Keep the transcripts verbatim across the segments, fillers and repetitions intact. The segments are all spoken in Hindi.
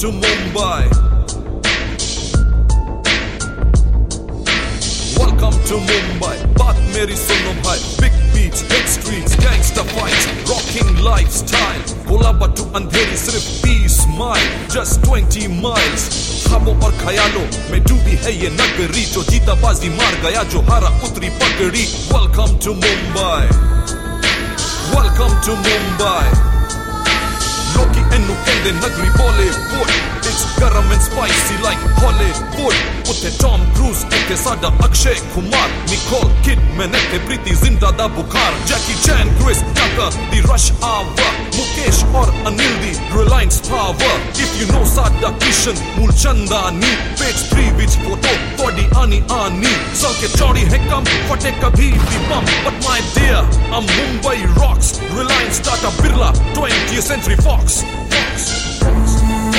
to Mumbai. Welcome to Mumbai. बात मेरी सुनो भाई. Big beats, big streets, gangster fights, rocking lifestyle. गोला बट्टू अंधेरी सिर्फ तीस माइल, just twenty miles. ख्वाबों और ख्यालों में डूबी है ये नगरी, जो जीता बाजी मार गया, जो हारा उतरी पगड़ी. Welcome to Mumbai. Welcome to Mumbai. Loki enu kende nagri Bollywood. It's garam and spicy like Hollywood. Utte Tom Cruise, itte sada Akshay Kumar, Nicole Kidman, itte Preeti Zinta da Bukhar, Jackie Chan, Chris Tucker, the Rush Hour, Mukesh aur Anil di Reliance Power. If you know Sada Kishan, Mulchandani, page three which photo, body ani ani. Salke chaudi hai kam, fate kabhi bhi bum. But my dear, I'm Mumbai rocks. Reliance, Tata, Birla, twentieth Century Fox. Fox. Fox.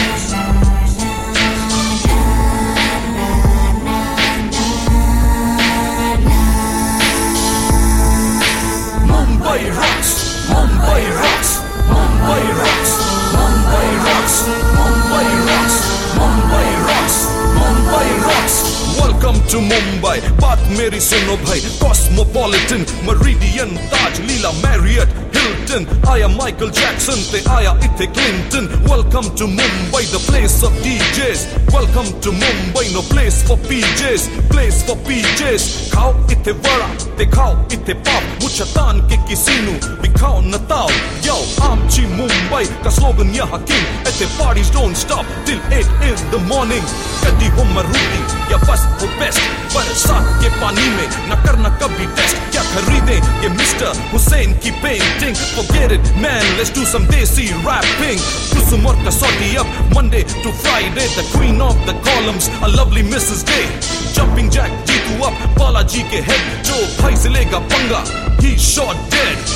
Mumbai rocks, Mumbai rocks, Mumbai rocks, Mumbai rocks, Mumbai rocks, Mumbai rocks, Mumbai rocks. Welcome to Mumbai. बात मेरी सुनो भाई. Cosmopolitan, Meridian, Taj, Leela, Marriott, Hilton. आया Michael Jackson, ते आया इथे Clinton. Welcome to Mumbai, the place of D Js. Welcome to Mumbai, no place for P Js, place for P Js. खाओ इथे वड़ा, ते खाओ इथे पाव. मुझे तान के किसी नु दिखाओ नताओ. Yo, आमची Mumbai का स्लोगन यहाँ king. इथे parties don't stop till eight in the morning. कदी हो मरूदी या बस हो बेस्ट, बरसात के पानी में न करना कभी टेस्ट. क्या खरीदे ये मिस्टर हुसैन की painting? Forget it man, let's do some desi rapping. Kusum और Kasauti up Monday to Friday. The queen of the columns, a lovely Missus Day. Jumping Jack Jitu up Balaji के head. जो भाई से लेगा पंगा, he shot dead.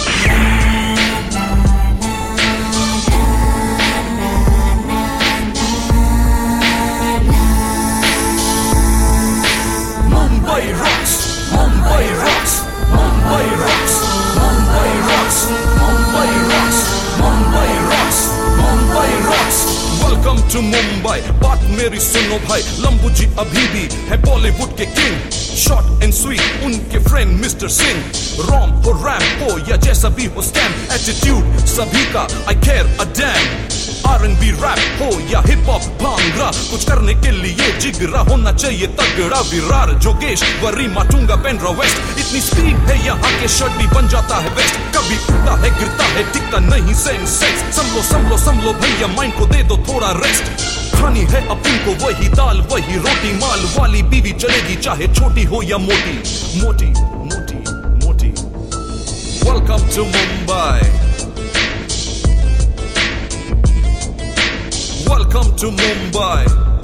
Mumbai rocks, Mumbai rocks, Mumbai rocks, Mumbai rocks, Mumbai rocks, Mumbai rocks, Mumbai rocks. Welcome to Mumbai. बात मेरी सुनो भाई. लंबू जी अभी भी है बॉलीवुड के किंग. Short and sweet, उनके फ्रेंड मिस्टर सिंह. रॉम हो रैम हो या जैसा भी हो स्टैम, एटीट्यूड सभी का I care a damn. R and B rap हो या हिप हॉप भांगड़ा, कुछ करने के लिए जिगरा होना चाहिए तगड़ा. Virar Jogeshwari Matunga Bandra west. इतनी स्पीड है यहाँ के शर्ट भी बन जाता है वेस्ट. कभी उड़ता है गिरता है टिकता नहीं सेंस. संभलो संभलो संभलो भैया, माइंड को दे दो थोड़ा रेस्ट. खानी है अपन को वही दाल वही रोटी. माल वाली बीवी चलेगी चाहे छोटी हो या मोटी. मोटी मोटी मोटी. Welcome to Mumbai. Welcome to Mumbai.